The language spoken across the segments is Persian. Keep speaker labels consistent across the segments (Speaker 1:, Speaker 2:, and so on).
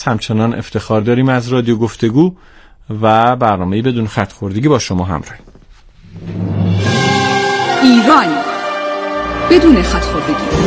Speaker 1: همچنان افتخار داریم از رادیو گفتگو و برنامه‌ای بدون خط خوردگی با شما همراه.
Speaker 2: ایران بدون خط خوردگی.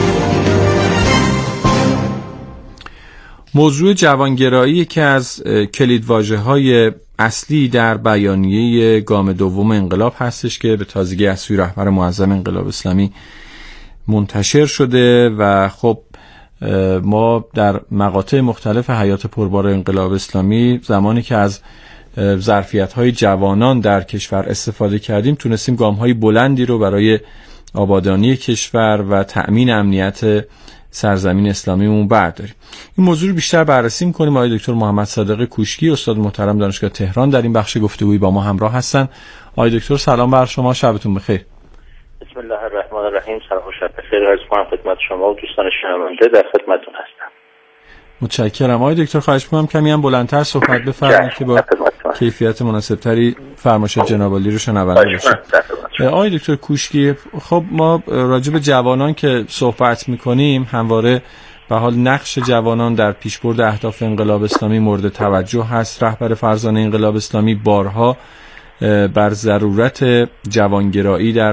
Speaker 1: موضوع جوانگرایی که از کلیدواژه‌های اصلی در بیانیه گام دوم انقلاب هستش که به تازگی از سوی رهبر معظم انقلاب اسلامی منتشر شده و خب ما در مقاطع مختلف حیات پربار انقلاب اسلامی زمانی که از ظرفیت‌های جوانان در کشور استفاده کردیم تونستیم گام‌های بلندی رو برای آبادانی کشور و تأمین امنیت سرزمین اسلامیمون برداریم. این موضوع رو بیشتر بررسی می‌کنیم. آقای دکتر محمد صادق کوشکی استاد محترم دانشگاه تهران در این بخش گفتگویی با ما همراه هستن. آقای دکتر سلام بر شما، شبتون بخیر.
Speaker 3: بسم الله الرحمن الرحیم. سلام و شب بخیر عرض می‌کنم خدمت شما و دوستان شنونده، در خدمتتون هستم.
Speaker 1: متشکرم. آقای دکتر خواهش می‌کنم کمی هم بلندتر صحبت بفرمایید که با کیفیت مناسبتری فرمایشات جناب عالی رو شنونده باشیم. آقای دکتر کوشکی، خب ما راجع به جوانان که صحبت می‌کنیم همواره به حال نقش جوانان در پیشبرد اهداف انقلاب اسلامی مورد توجه هست. رهبر فرزانه انقلاب اسلامی بارها بر ضرورت جوانگرایی در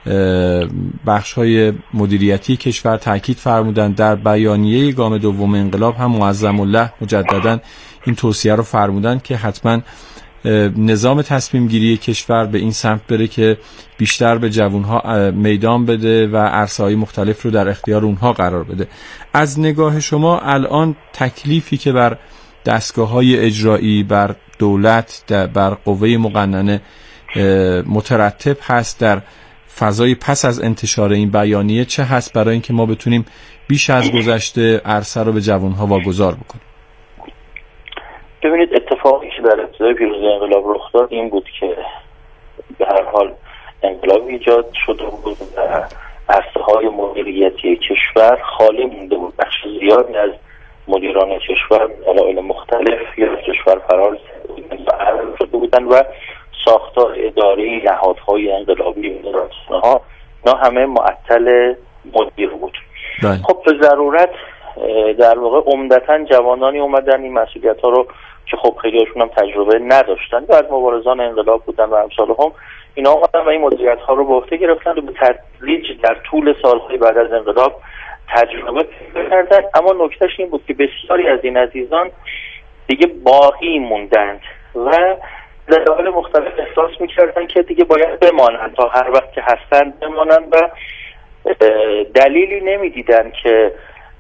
Speaker 1: بخش‌های مدیریتی کشور تاکید فرمودند. در بیانیه گام دوم انقلاب هم معظم الله مجدداً این توصیه رو فرمودند که حتما نظام تصمیم گیری کشور به این سمت بره که بیشتر به جوانها میدان بده و عرصه‌های مختلف رو در اختیار اونها قرار بده. از نگاه شما الان تکلیفی که بر دستگاه‌های اجرایی، بر دولت، بر قوه مقننه مترتب هست در فضای پس از انتشار این بیانیه چه هست برای اینکه ما بتونیم بیش از گذشته عرصه رو به جوانها واگذار بکنیم؟
Speaker 3: ببینید، اتفاقی که در ابتدای پیروزی انقلاب رخ داد این بود که به هر حال انقلاب ایجاد شده بود و عرصه‌های مدیریتی کشور خالی مونده بود. بخش زیادی از مدیران کشور علایل مختلف یا کشور فرار شده بودن و ساختار اداری نهادهای انقلابی و رسانه‌ها اینا همه معطل مدیر بود. خب به ضرورت در واقع عمدتاً جوانانی اومدن این مسئولیت‌ها رو که خب خیلی‌هاشون هم تجربه نداشتن و از مبارزان انقلاب بودن و امثالهم، اینا اومدن و این مدیریت‌ها رو به عهده گرفتن و به تدریج در طول سال‌های بعد از انقلاب تجربه پیدا کردن. اما نکتهش این بود که بسیاری از این عزیزان دیگه باقی موندند و دلایل مختلف احساس می‌کردن که دیگه باید بمانند، تا هر وقت که هستن بمانند و دلیلی نمی‌دیدن که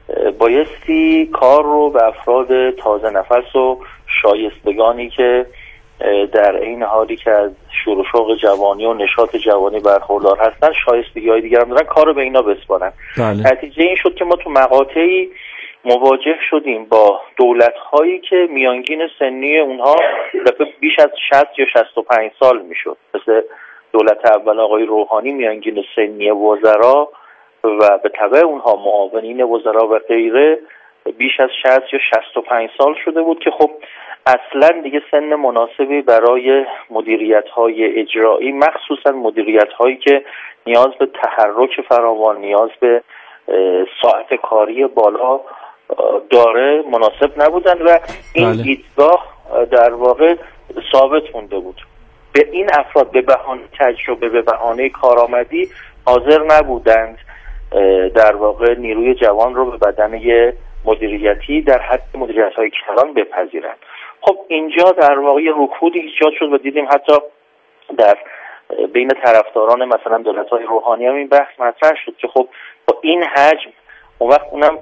Speaker 3: بایستی کار رو به افراد تازه نفس و شایستگانی که در این حالی که از شور و شوق جوانی و نشاط جوانی برخوردار هستن شایستگی‌های دیگر هم دارن، کار رو به اینا بسپارن. نتیجه این شد که ما تو مقاطعی مواجه شدیم با دولت‌هایی که میانگین سنی اونها بیش از 60 یا 65 سال میشد. مثل دولت اول آقای روحانی میانگین سنی وزرا و به تبع اونها معاونین وزرا و غیره بیش از 60 یا 65 سال شده بود که خب اصلا دیگه سن مناسبی برای مدیریت‌های اجرایی، مخصوصا مدیریت‌هایی که نیاز به تحرک فراوان، نیاز به ساعت کاری بالا داره، مناسب نبودن و این دیدگاه در واقع ثابت مونده بود. به این افراد به بهانه تجربه، به بهانه کارآمدی حاضر نبودند در واقع نیروی جوان رو به بدنه مدیریتی در حد مدیریت‌های کلان بپذیرند. خب اینجا در واقع رکودی ایجاد شد و دیدیم حتی در بین طرفداران مثلا دولت‌های روحانی هم این بحث مطرح شد که خب با این حجم اون وقت اونم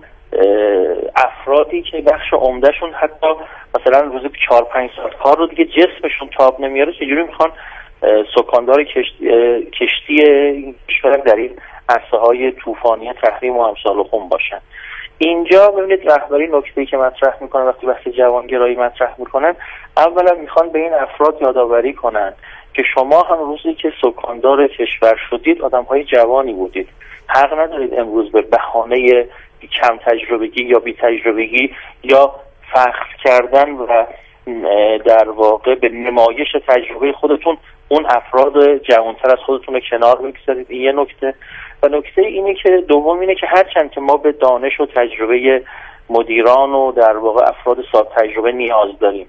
Speaker 3: افرادی که بخش عمدهشون حتی مثلا روزی 4-5 ساعت کار رو دیگه جسمشون تاب نمیاره، چجوری میخوان سکاندار کشتی کشور در این عرصه‌های طوفانی تحریم و امثال خم باشن. اینجا ببینید رهبری نکته‌ای که مطرح میکنن وقتی بحث جوانگرایی مطرح میکنن، اولا میخوان به این افراد یادآوری کنن که شما هم روزی که سکاندار کشور شدید آدم‌های جوانی بودید، حق ندارید امروز به بهانه کم تجربگی یا بی تجربگی یا فخر کردن و در واقع به نمایش تجربه خودتون اون افراد جوانتر از خودتون رو کنار بگذارید. این یه نکته. و نکته اینه که دوم اینه که هرچند که ما به دانش و تجربه مدیران و در واقع افراد صاحب تجربه نیاز داریم،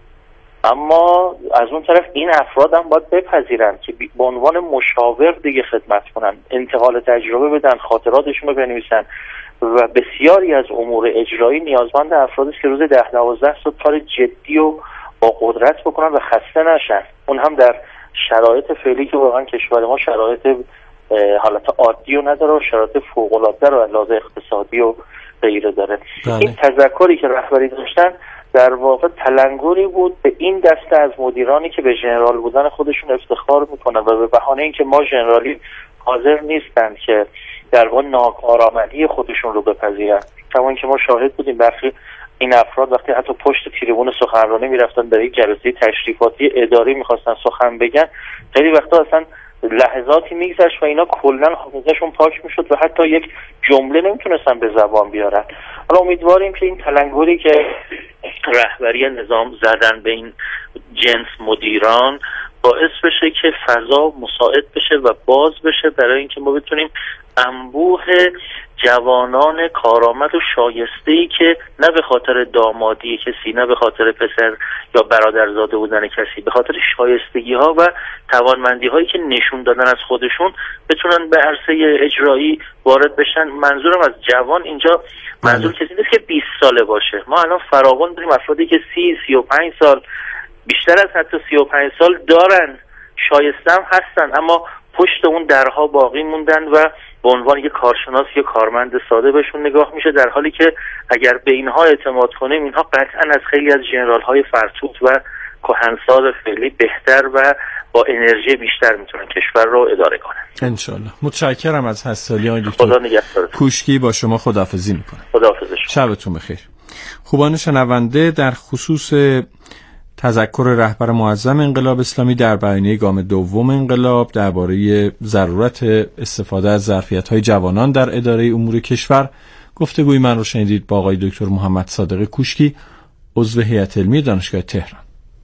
Speaker 3: اما از اون طرف این افراد هم باید بپذیرن که به عنوان مشاور دیگه خدمت کنن، انتقال تجربه بدن، خاطراتشون رو بنویسن و بسیاری از امور اجرایی نیازمند افرادی است که روز 10-12 ساعت کار جدی و با قدرت بکنن و خسته نشن. اون هم در شرایط فعلی که واقعا کشور ما شرایط حالت عادی رو نداره و شرایط فوق‌العاده رو لحاظ اقتصادی و غیره داره. این تذکری که رهبری داشتن در واقع تلنگری بود به این دسته از مدیرانی که به ژنرال بودن خودشون افتخار میکنن و به بهانه اینکه ما ژنرالی حاضر نیستن که در واقع ناکارآمدی خودشون رو بپذیرن. کما اینکه ما شاهد بودیم برخی این افراد وقتی حتی پشت تریبون سخنرانی میرفتن در یک جلسه تشریفاتی اداری میخواستن سخن بگن، خیلی وقتا اصلا لحظاتی میگذشت و اینا کلا حافظه‌شون پاک میشد و حتی یک جمله نمیتونستن به زبان بیارن. حالا امیدواریم که این تلنگری که رهبری نظام زدن به این جنس مدیران باعث بشه که فضا مساعد بشه و باز بشه برای اینکه ما بتونیم انبوه جوانان کارآمد و شایسته‌ای که نه به خاطر دامادی کسی، نه به خاطر پسر یا برادرزاده بودن کسی، به خاطر شایستگی‌ها و توانمندی‌هایی که نشون دادن از خودشون بتونن به عرصه اجرایی وارد بشن. منظورم از جوان اینجا منظور کسی نیست که 20 ساله باشه. ما الان فراوان داریم افرادی که 30-35 سال، بیشتر از حتی 35 سال دارن، شایسته هم هستن، اما پشت اون درها باقی موندن و به عنوان یک کارشناس یا کارمند ساده بهشون نگاه میشه، در حالی که اگر به اینها اعتماد کنیم اینها قطعا از خیلی از ژنرال‌های فرتوت و کهنسال فعلی بهتر و با انرژی بیشتر میتونن کشور رو اداره کنن.
Speaker 1: انشالله. متشکرم از حسالی آقای دکتر کوشکی. با شما خداحافظی میکنم.
Speaker 3: خداحافظ.
Speaker 1: شبتون بخیر. خوبان شنونده، در خصوص تذکر رهبر معظم انقلاب اسلامی در بیانیه گام دوم انقلاب درباره ضرورت استفاده از ظرفیت‌های جوانان در اداره امور کشور گفتگوی من رو شنیدید با آقای دکتر محمد صادق کوشکی، عضو هیئت علمی دانشگاه تهران.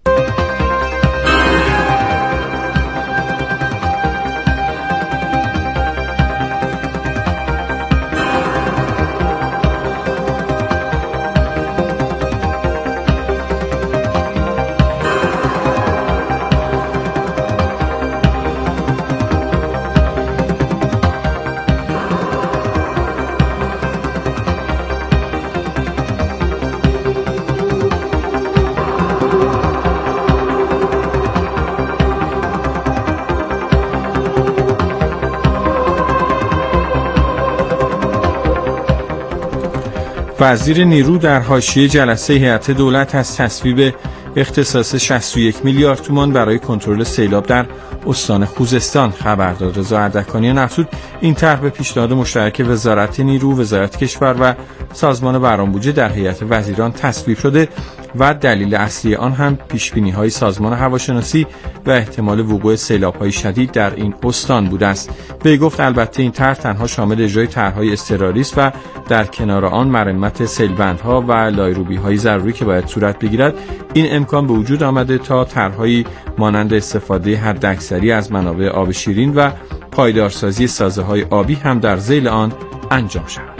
Speaker 1: وزیر نیرو در حاشیه جلسه هیئت دولت از تصویب اختصاص 61 میلیارد تومان برای کنترل سیلاب در استان خوزستان خبر داد. رضا اردکانی افزود این طرح به پیشنهاد مشترک وزارت نیرو، وزارت کشور و سازمان برنامه‌بودجه در هیئت وزیران تصویب شده و دلیل اصلی آن هم پیشبینی‌های سازمان هواشناسی و احتمال وقوع سیلاب‌های شدید در این استان بوده است. وی گفت البته این طرح تنها شامل اجرای طرح‌های اضطراری است و در کنار آن مرمت سیلبندها و لایروبی‌های ضروری که باید صورت بگیرد، این امکان به وجود آمده تا طرح‌هایی مانند استفاده حداکثری از منابع آب شیرین و پایدارسازی سازه‌های آبی هم در ذیل آن انجام شود.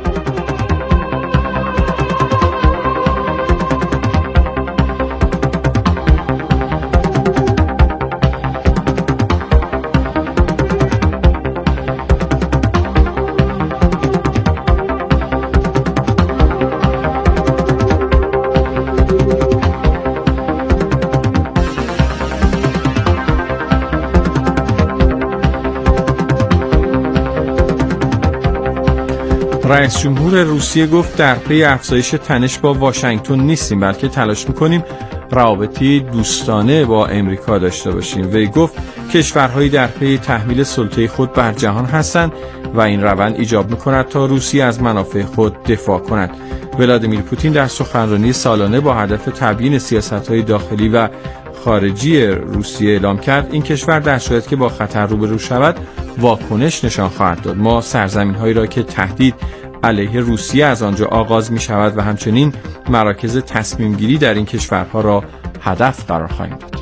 Speaker 1: رئیس جمهور روسیه گفت در پی افزایش تنش با واشنگتن نیستیم، بلکه تلاش می‌کنیم روابطی دوستانه با امریکا داشته باشیم. وی گفت کشورهایی در پی تحمیل سلطه خود بر جهان هستند و این روند ایجاب می‌کند تا روسیه از منافع خود دفاع کند. ولادیمیر پوتین در سخنرانی سالانه با هدف تبیین سیاست‌های داخلی و خارجی روسیه اعلام کرد این کشور در صورتی که با خطر روبرو شود واکنش نشان خواهد داد. ما سرزمین‌هایی را که تهدید علیه روسیه از آنجا آغاز می شود و همچنین مراکز تصمیم گیری در این کشورها را هدف قرار خواهیم داد.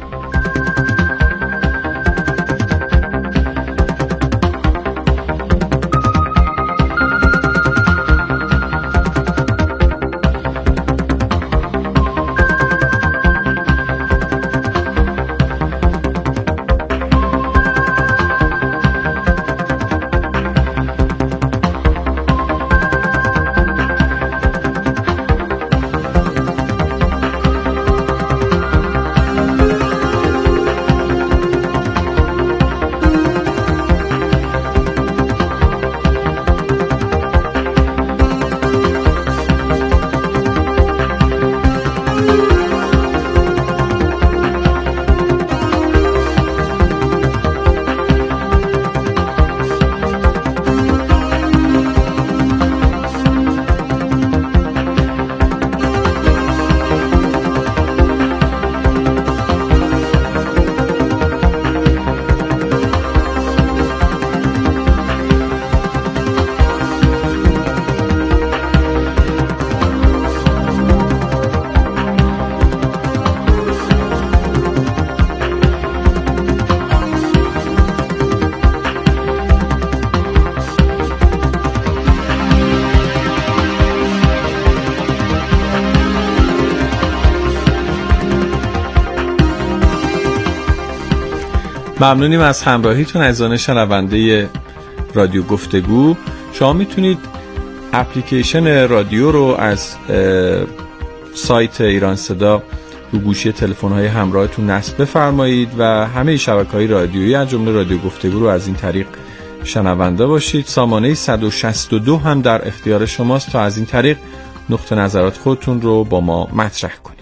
Speaker 1: ممنونیم از همراهیتون عزیزان شنونده رادیو گفتگو. شما میتونید اپلیکیشن رادیو رو از سایت ایران صدا رو گوشی تلفن‌های همراهتون نصب بفرمایید و همه شبکه‌های رادیویی از جمله رادیو گفتگو رو از این طریق شنونده باشید. سامانه 162 هم در اختیار شماست تا از این طریق نقطه نظرات خودتون رو با ما مطرح کنید.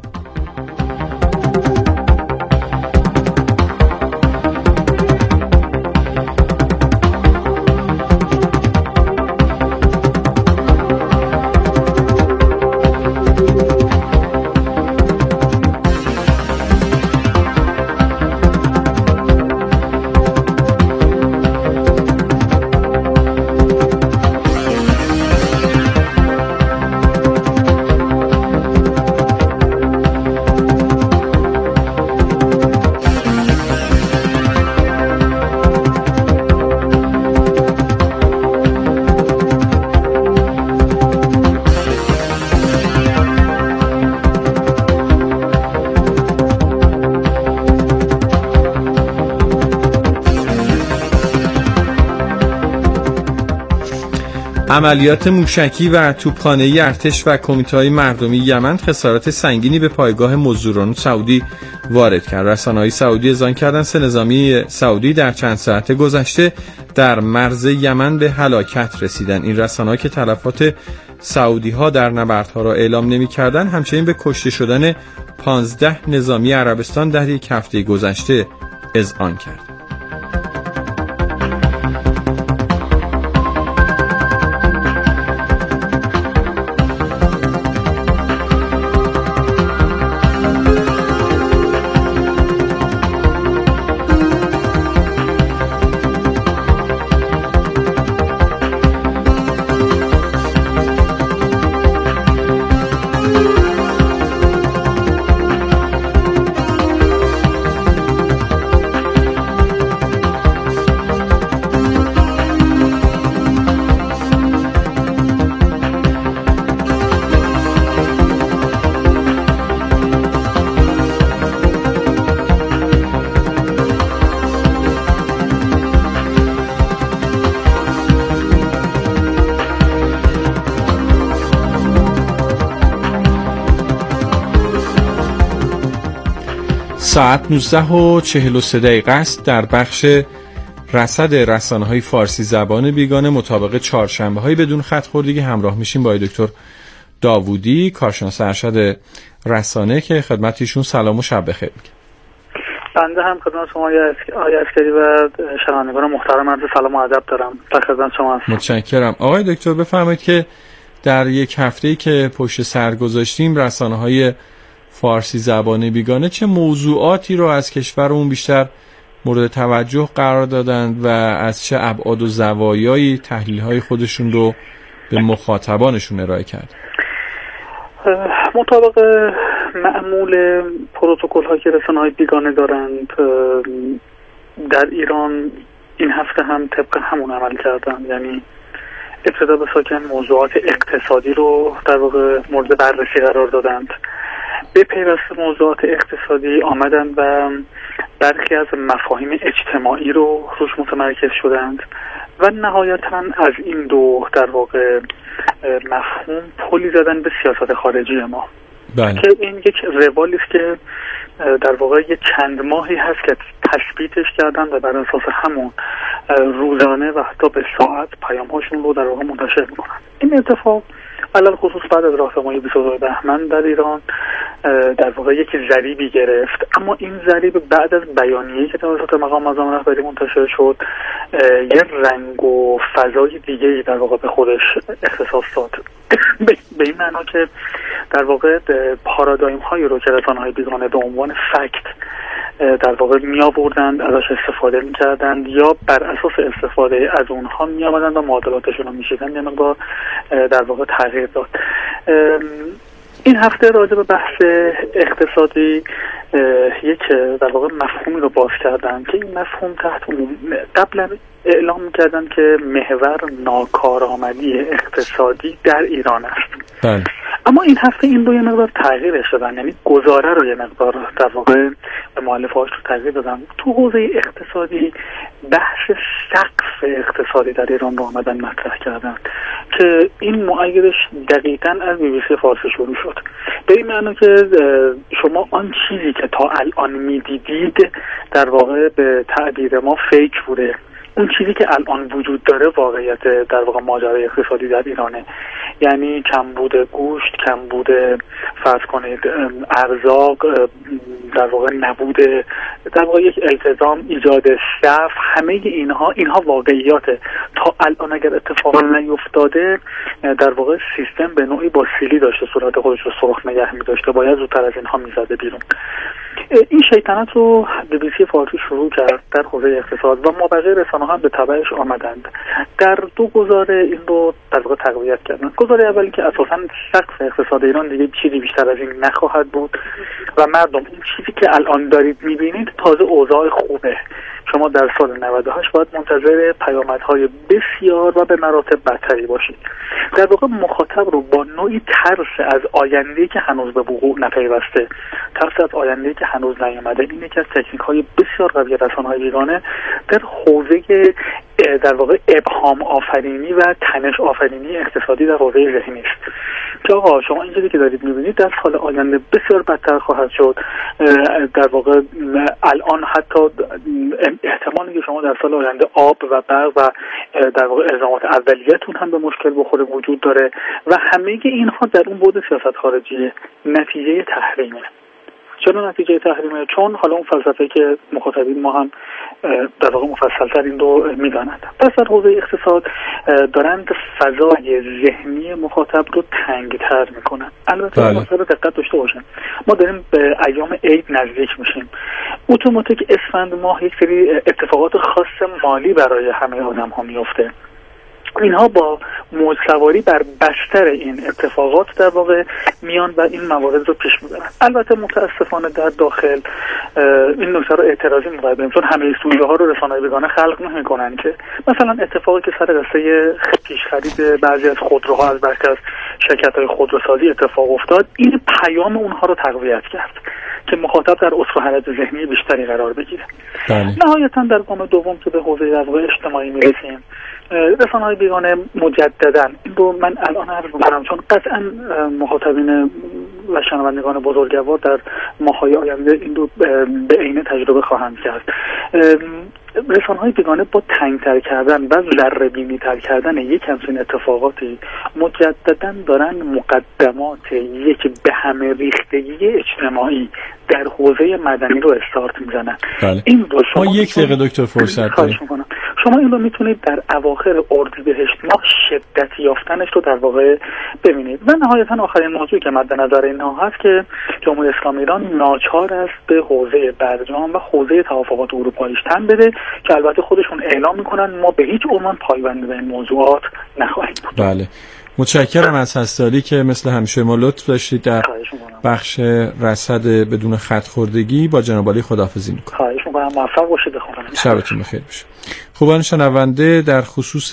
Speaker 1: عملیات موشکی و توپخانه‌ای ارتش و کمیته‌های مردمی یمن خسارات سنگینی به پایگاه مزدوران سعودی وارد کرد. رسانه‌های سعودی اذعان کردند 3 نظامی سعودی در چند ساعت گذشته در مرز یمن به هلاکت رسیدند. این رسانه‌ها که تلفات سعودی‌ها در نبردها را اعلام نمی‌کردند، همچنین به کشته شدن 15 نظامی عربستان در یک هفته گذشته اذعان کردند. ساعت 19:43 است. در بخش رصد رسانه‌های فارسی زبان بیگانه مطابق چهارشنبه‌های بدون خط خوردگی همراه میشیم با دکتر داوودی، کارشناس ارشد رسانه، که خدمت ایشون سلام و شب بخیر میگم.
Speaker 4: بنده هم خدمت شما آقای عسکری و شنوندگان محترم عرض سلام و ادب دارم. در خدمت شما هستم.
Speaker 1: متشکرم. آقای دکتر بفرمایید که در یک هفته‌ای که پشت سر گذاشتیم رسانه‌های فارسی زبان بیگانه چه موضوعاتی رو از کشورمون بیشتر مورد توجه قرار دادند و از چه ابعاد و زوایایی تحلیل‌های خودشون رو به مخاطبانشون ارائه کرد؟
Speaker 4: مطابق معمول پروتکل‌هایی که رسانه‌های بیگانه دارند، در ایران این هفته هم طبق همون عمل کردن. یعنی ابتدا به ساکن موضوعات اقتصادی رو در واقع مورد بررسی قرار دادند. به پیوسته موضوعات اقتصادی آمدند و برخی از مفاهیم اجتماعی رو روش متمرکز شدند و نهایتاً از این دو در واقع مفهوم پلی زدن به سیاست خارجی ما.
Speaker 1: بله.
Speaker 4: که این یک روالی است که در واقع یک چند ماهی هست که تثبیتش کردن و بر اساس همون روزانه و حتی به ساعت پیام‌هاشون رو در واقع منتشر می‌کنن. این اتفاق علل خصوص بعد از راهپیمایی 22 بهمن در ایران در واقع یک ضریبی گرفت، اما این ضریب بعد از بیانیه‌ای که توسط مقام معظم رهبری منتشر شد یه رنگ و فضای دیگه‌ای در واقع به خودش اختصاص داد. به این معنا که در واقع پارادایم‌هایی رو که رسانه‌های بیگانه به عنوان فکت در واقع می آوردند ازش استفاده می کردند یا بر اساس استفاده از اونها می آمدند و معادلاتشون رو می شیدند، یه مقدار در واقع تغییر داد. این هفته راجع به بحث اقتصادی یک در واقع مفهومی رو باز کردن که این مفهوم تحت قبلا اعلام می‌کردن که محور ناکارآمدی اقتصادی در ایران است. اما این هفته این رو یه مقدار تغییرش دادن، یعنی گزاره رو یه مقدار در واقع به مؤلفه‌هاش رو تغییر دادن. تو حوزه اقتصادی بحث سقف اقتصادی در ایران رو آمدن مطرح کردن که این مؤیدش دقیقاً از BBC فارسی شروع شد، به این معنی که شما آن چیزی که تا الان میدیدید در واقع به تعبیر ما فیک بوده، اون چیزی که الان وجود داره واقعیت در واقع ماجرای اقتصادی در ایرانه. یعنی کمبود گوشت، کمبود فرض کنید ارزاق، در واقع نبود در واقع یک التزام، ایجاد صف، همه اینها واقعیاته. تا الان اگر اتفاقا نیفتاده در واقع سیستم به نوعی با سیلی داشته صورت خودش رو سرخ نگه می داشته، باید زودتر از اینها میزده بیرون. این شیطنت رو BBC فارسی شروع کرد در حوزه اقتصاد و ما بقیه رسانه‌ها هم به تبعش آمدند. در دو گزاره این رو در واقع تقویت کردن. گزاره اولی که اساساً سقف اقتصاد ایران دیگه چیزی بیشتر از این نخواهد بود و مردم این چیزی که الان دارید می‌بینید تازه اوضاع خوبه. شما در سال 98 باید منتظر پیامدهای بسیار و به مراتب بدتری باشید. در واقع مخاطب رو با نوعی ترس از آینده‌ای که هنوز به وقوع نپیوسته، ترس از آینده‌ای که هنوز نیامده، این یکی از تکنیک‌های بسیار قوی رسانه‌های بیگانه در حوزه در واقع ابهام آفرینی و تنش آفرینی اقتصادی در حوزه ذهنی است که آقا شما این چیزی که دارید می‌بینید در سال آینده بسیار بدتر خواهد شد. در واقع الان حتی احتمالی که شما در سال آینده آب و برق و در واقع الزامات اولیه‌تون هم به مشکل بخوره وجود داره و همه اینها در اون بعد سیاست خارجی نتیجه تحریمه. چرا نتیجه تحریمه؟ چون حالا اون فلسفه که مخاطبین ما هم در واقع مفصل‌تر این رو می‌دانند. پس در حوزه اقتصاد دارند فضای ذهنی مخاطب رو تنگ‌تر می‌کنن. البته مسئله دقت داشته باشن، ما داریم به ایام عید نزدیک میشیم. اتوماتیک اسفند ماه یک سری اتفاقات خاص مالی برای همه آدم‌ها میفته. اینها با موج سواری بر بستر این اتفاقات در واقع میان و این موارد رو پیش میبرن. البته متاسفانه در داخل این نکته رو اعتراضی می‌کنیم، چون همه سوژه ها رو رسانه‌های بیگانه خلق نمی‌کنن که مثلا اتفاقی که سر قصه پیش خرید بعضی از خودروها از بعضی از شرکت‌های خودروسازی اتفاق افتاد، این پیام اونها رو تقویت کرد که مخاطب در اصل حالت ذهنی بیشتری قرار بگیره. نهایتاً در گام دوم که به حوزه در واقع اجتماعی میرسیم، رسانه‌های بیگانه مجدداً این رو من الان عرض می‌کنم چون قطعاً مخاطبین و شنوندگان بزرگوار در ماه‌های آینده این رو به عینه تجربه خواهند کرد. رسانه‌های بیگانه با تنگ‌تر کردن و ذره‌بینی‌تر کردن یک همچین اتفاقاتی مجدداً دارن مقدمات یک به همه ریختگی اجتماعی در حوزه مدنی رو استارت میزنن. این رو
Speaker 1: شما یک دقیقه دکتر فرصت دارید.
Speaker 4: شما این رو میتونید در اواخر اردیبهشت ماه شدت یافتنش رو در واقع ببینید. و نهایتاً آخرین موضوعی که مد نظر اینها هست که جمهوری اسلامی ایران ناچار است به حوزه برجام و حوزه توافقات اروپاییش تن بده که البته خودشون اعلام میکنن ما به هیچ عنوان پایبند به این موضوعات نخواهیم بود.
Speaker 1: بله، متشکرم از هستاری که مثل همیشه ما لطف داشتید در بخش رصد بدون خط خوردگی. با جناب عالی خداحافظی میکنم.
Speaker 4: خواهش میکنم، موفق باشید.
Speaker 1: شبتون بخیر باشه. خوبان شنونده، در خصوص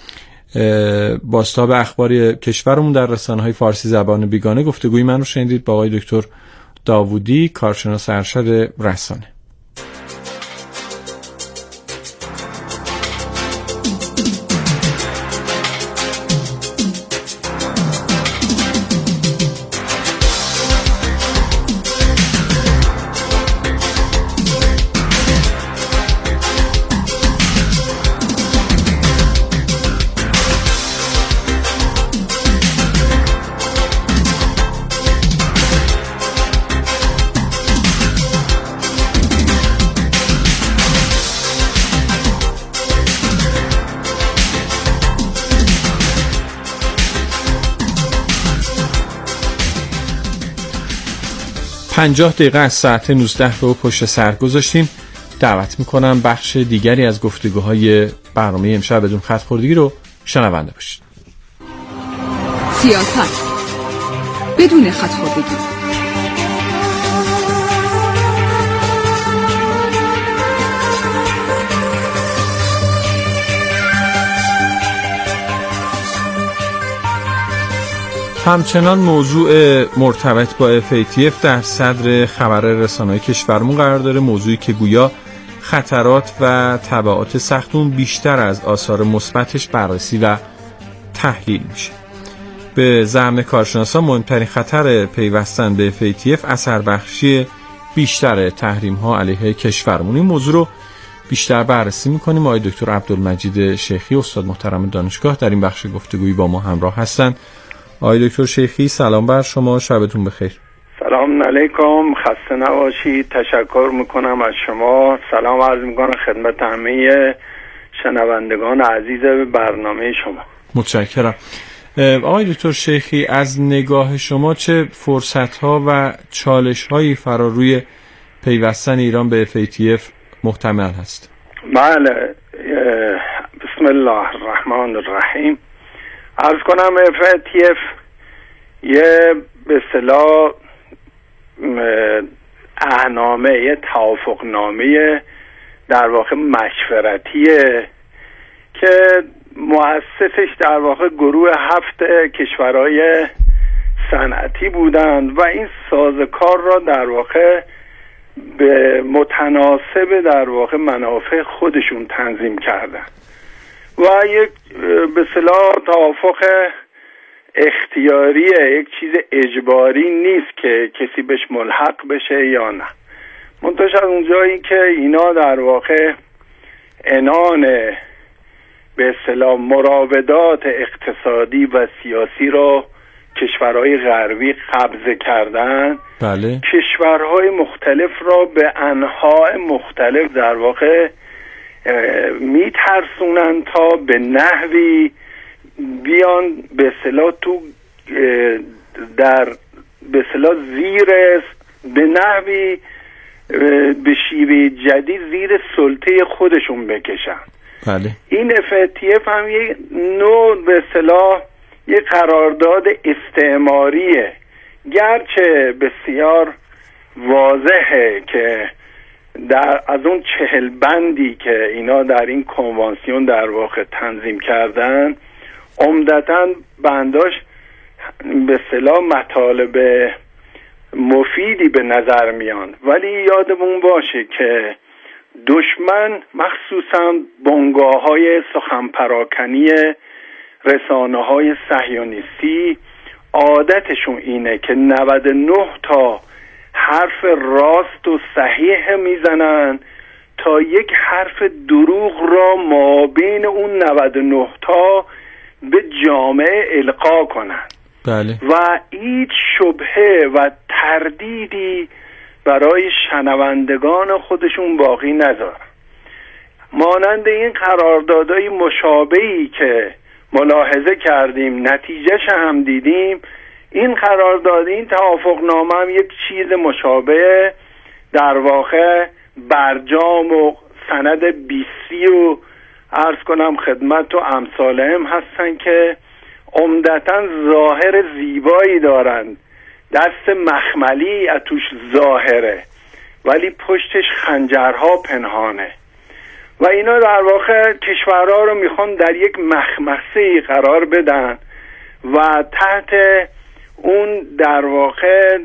Speaker 1: بازتاب اخبار کشورمون در رسانه‌های فارسی زبان بیگانه گفتگوی من رو شنیدید با آقای دکتر داوودی، کارشناس ارشد رسانه. پنجاه دقیقه از ساعت 19 رو پشت سر گذاشتیم. دعوت میکنم بخش دیگری از گفتگوهای برنامه امشب بدون خط خوردگی رو شنونده باشید.
Speaker 2: سیاست بدون خط خوردگی.
Speaker 1: همچنان موضوع مرتبط با FATF در صدر خبر رسانه‌های کشورمون قرار داره، موضوعی که گویا خطرات و تبعات سخت اون بیشتر از آثار مثبتش بررسی و تحلیل میشه. به زعم کارشناسان مهمترین خطر پیوستن به FATF اثر بخشی بیشتر تحریم ها علیه کشورمون. این موضوع رو بیشتر بررسی میکنیم. آقای دکتر عبدالمجید شیخی استاد محترم دانشگاه در این بخش گفتگویی با ما همراه هستند. آقای دکتر شیخی سلام بر شما، شبتون بخیر.
Speaker 5: سلام علیکم، خسته نباشید. تشکر میکنم از شما. سلام عرض میکنم خدمت همه شنوندگان عزیز برنامه شما.
Speaker 1: متشکرم. آقای دکتر شیخی، از نگاه شما چه فرصت‌ها و چالش‌هایی فرا روی پیوستن ایران به FATF محتمل هست؟
Speaker 5: بله، بسم الله الرحمن الرحیم. عرض کنم FATF یه به اصطلاح اهنامه، یه توافقنامه در واقع مشورتیه که مؤسسش در واقع گروه 7 کشورهای صنعتی بودند و این سازوکار را در واقع به متناسب در واقع منافع خودشون تنظیم کردن و یک به اصطلاح توافق اختیاریه، یک چیز اجباری نیست که کسی بهش ملحق بشه یا نه. منتها از اونجایی که اینا در واقع عنان به اصطلاح مراودات اقتصادی و سیاسی را کشورهای غربی قبضه کردن،
Speaker 1: بله.
Speaker 5: کشورهای مختلف را به انواع مختلف در واقع میترسونن تا به نحوی بیان به اصطلاح تو در به اصطلاح زیر به نحوی به شیوه جدید زیر سلطه خودشون بکشن.
Speaker 1: بله.
Speaker 5: این FATF هم یه نوع به اصطلاح یه قرارداد استعماریه، گرچه بسیار واضحه که از اون 40 بندی که اینا در این کنوانسیون در واقع تنظیم کردن، عمدتاً بنداش به اصطلاح مطالب مفیدی به نظر میان، ولی یادمون باشه که دشمن مخصوصاً بنگاه‌های سخن پراکنی رسانه‌های صهیونیستی عادتشون اینه که 99 تا حرف راست و صحیح میزنن تا یک حرف دروغ را مابین اون 99 تا به جامعه القا کنن.
Speaker 1: بله.
Speaker 5: و هیچ شبهه و تردیدی برای شنوندگان خودشون باقی نذارن. مانند این قراردادهای مشابهی که ملاحظه کردیم، نتیجهش هم دیدیم، این قرارداد، این توافقنامه هم یک چیز مشابه در واقع برجام و سند بیسی و عرض کنم خدمت و امثالهم هستن که عمدتاً ظاهر زیبایی دارن، دست مخملی اتوش ظاهره ولی پشتش خنجرها پنهانه و اینا در واقع کشورها رو میخوان در یک مخمسه‌ای قرار بدن و تحت اون در واقع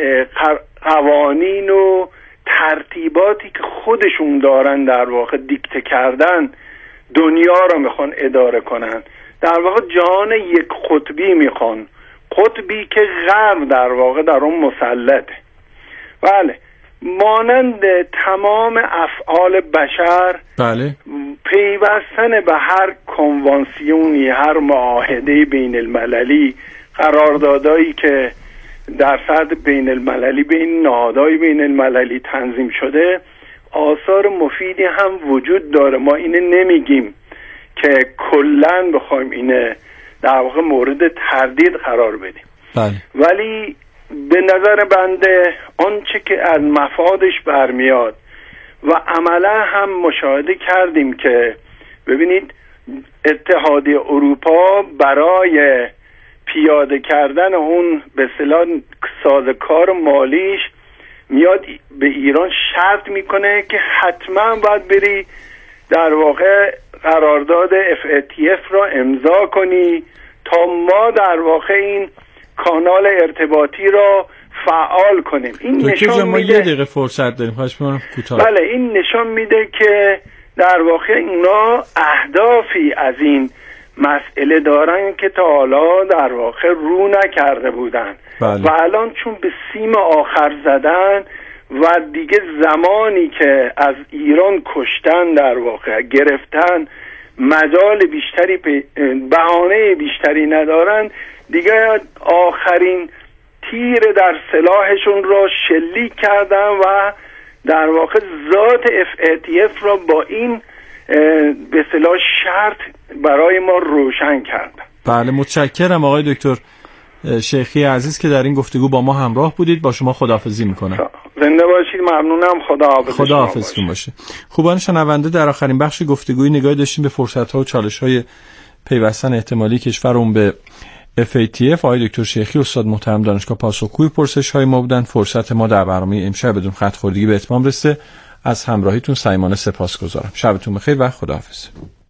Speaker 5: قوانین و ترتیباتی که خودشون دارن در واقع دیکته کردن دنیا رو میخوان اداره کنن. در واقع جهان یک قطبی میخوان، قطبی که غرب در واقع در اون مسلطه. بله، مانند تمام افعال بشر،
Speaker 1: بله،
Speaker 5: پیوستن به هر کنوانسیونی، هر معاهده بین المللی، قراردادایی که در سطح بین المللی بین نهادهای بین المللی تنظیم شده، آثار مفیدی هم وجود داره. ما اینه نمیگیم که کلن بخوایم اینه در واقع مورد تردید قرار بدیم.
Speaker 1: بله.
Speaker 5: ولی به نظر بنده آنچه که از مفادش برمیاد و عملا هم مشاهده کردیم که ببینید اتحادیه اروپا برای پیاده کردن اون به اصطلاح سازوکار مالیش میاد به ایران شرط میکنه که حتما باید بری در واقع قرارداد FATF را امضا کنی تا ما در واقع این کانال ارتباطی را فعال کنیم. این نشان
Speaker 1: ما
Speaker 5: میده،
Speaker 1: یه دقیقه فرصت داریم، خواهش می‌کنم کوتاه.
Speaker 5: بله، این نشان میده که در واقع اینا اهدافی از این مسئله دارن که تا حالا در واقع رو نکرده بودن.
Speaker 1: بله.
Speaker 5: و الان چون به سیم آخر زدن و دیگه زمانی که از ایران کشتن در واقع گرفتن، مجال بیشتری بهانه بیشتری ندارن، دیگه آخرین تیر در سلاحشون را شلیک کردن و در واقع ذات FATF را با این به اصطلاح شرط برای ما روشن کردن.
Speaker 1: بله، متشکرم آقای دکتر شیخی عزیز که در این گفتگو با ما همراه بودید. با شما خداحافظی میکنم.
Speaker 5: زنده باشید. ممنونم.
Speaker 1: خداحافظتون باشه. خوبان شنونده، در آخرین بخش گفتگوی نگاهی داشتیم به فرصت‌ها و چالش‌های پیوستن احتمالی کشورمون به FATF. آقای دکتر شیخی استاد محترم دانشگاه پاسخگوی پرسش‌های ما بودن. فرصت ما در برنامه امشب بدون خط خوردگی به اتمام رسیده. از همراهیتون صمیمانه سپاسگزارم. شبتون بخیر و خداحافظ.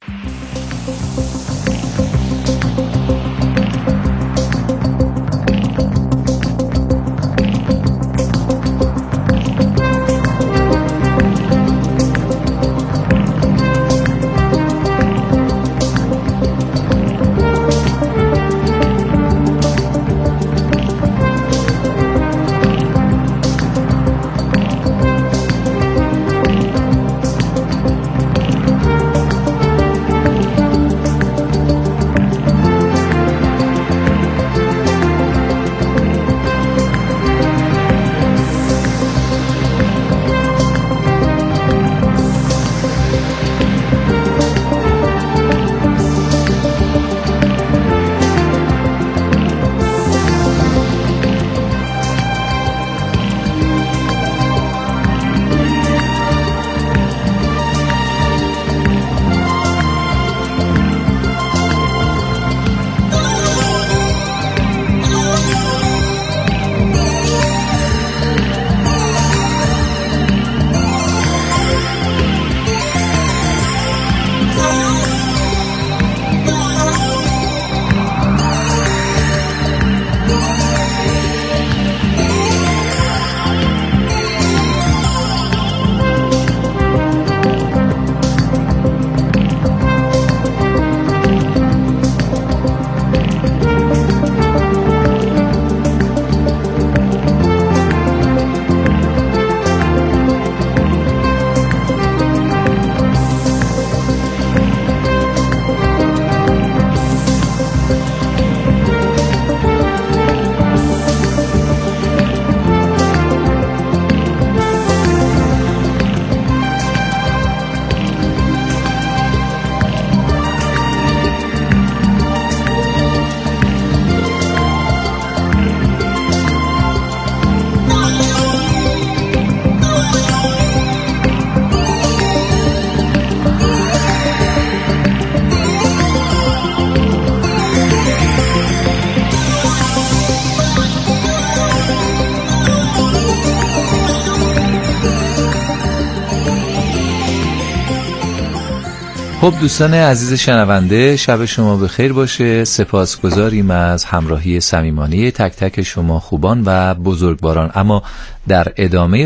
Speaker 6: خب دوستان عزیز شنونده، شب شما بخیر باشه. سپاسگزاریم از همراهی صمیمانه تک تک شما خوبان و بزرگواران. اما در ادامه